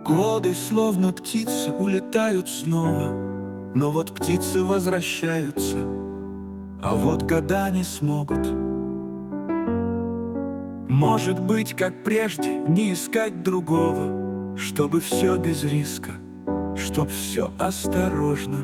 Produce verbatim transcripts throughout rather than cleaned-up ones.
Годы, словно птицы, улетают снова, но вот птицы возвращаются, а вот года не смогут. Может быть, как прежде, не искать другого, чтобы все без риска, чтоб все осторожно.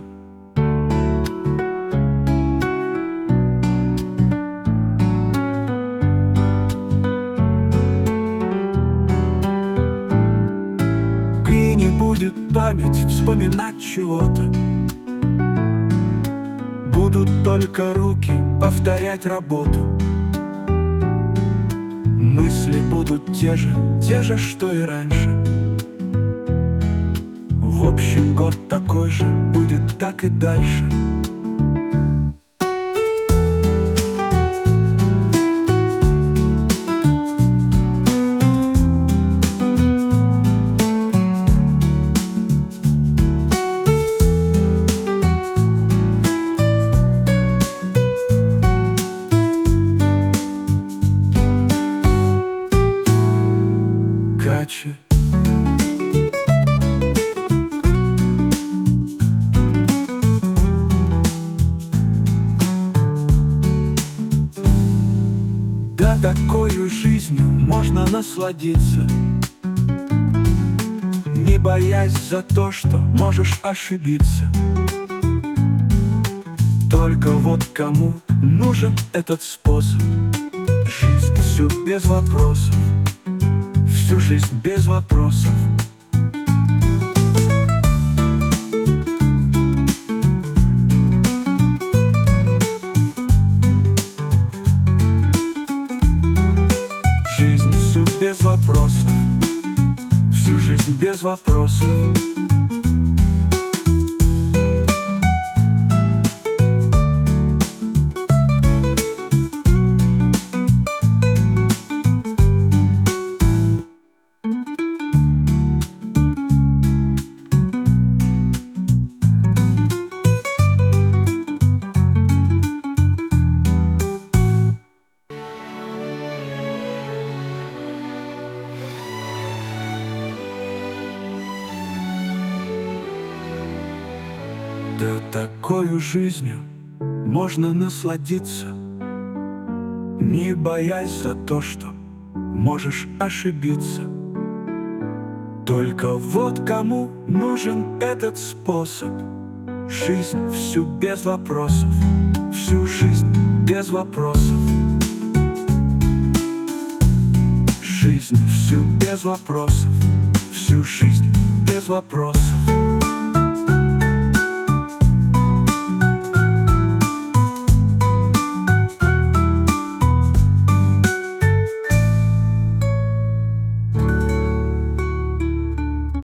И не будет память вспоминать чего-то, будут только руки повторять работу. Мысли будут те же, те же, что и раньше. В общем, год такой же, будет так и дальше. Кача. Да, такою жизнью можно насладиться, не боясь за то, что можешь ошибиться. Только вот кому нужен этот способ? Жизнь всю без вопросов, всю жизнь без вопросов. Жизнь всю без вопросов, всю жизнь без вопросов. Да, такою жизнью можно насладиться, не боясь за то, что можешь ошибиться. Только вот кому нужен этот способ? Жизнь всю без вопросов, всю жизнь без вопросов. Жизнь всю без вопросов, всю жизнь без вопросов.